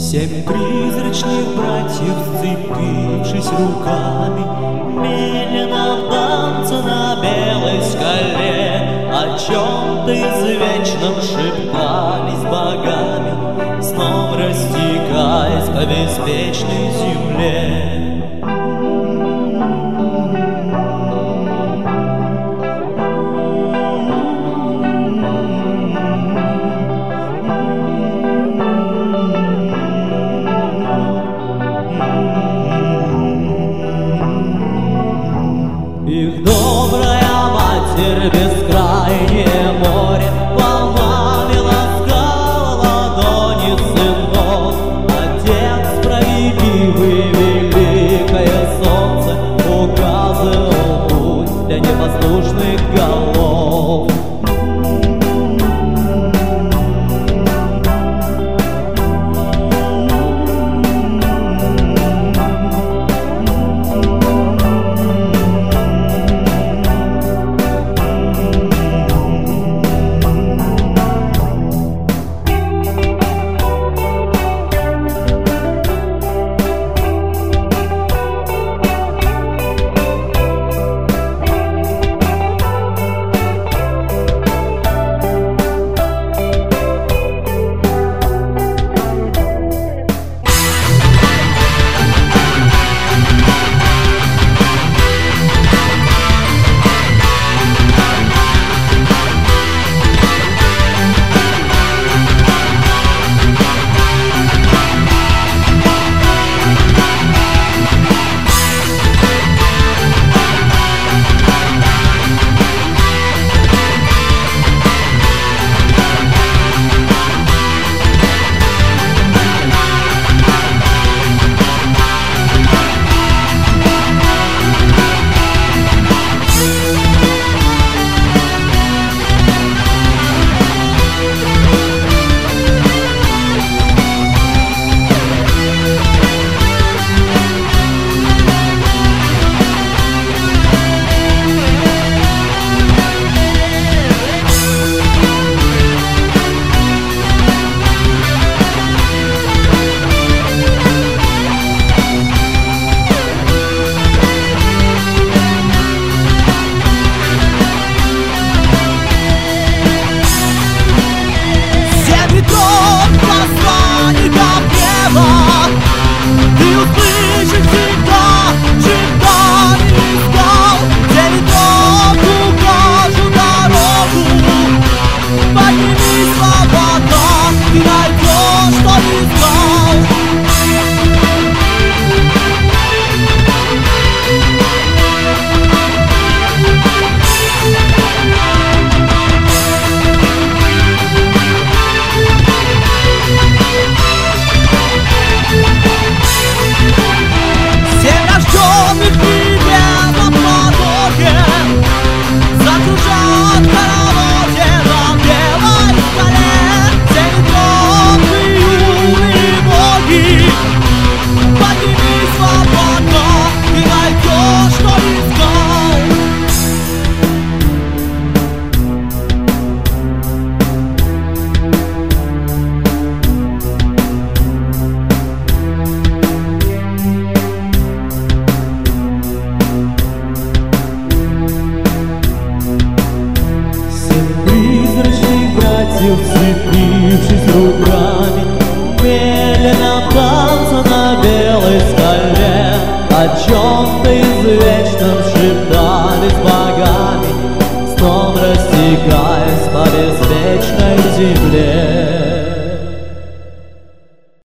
Семь призрачных братьев, сцепившись руками, медленно в танце на белой скале о чем-то извечном шептались богами, сном растекаясь по беспечной земле. Их добрая матерь, бескрайнее море, волнами ласкала ладони сынов. Отец справедливый, великое солнце, указывал путь для непослушных голов. Вцепившись руками, медленно в танце на белой скале о чем-то извечном шептались богами, сном растекаясь по беспечной земле.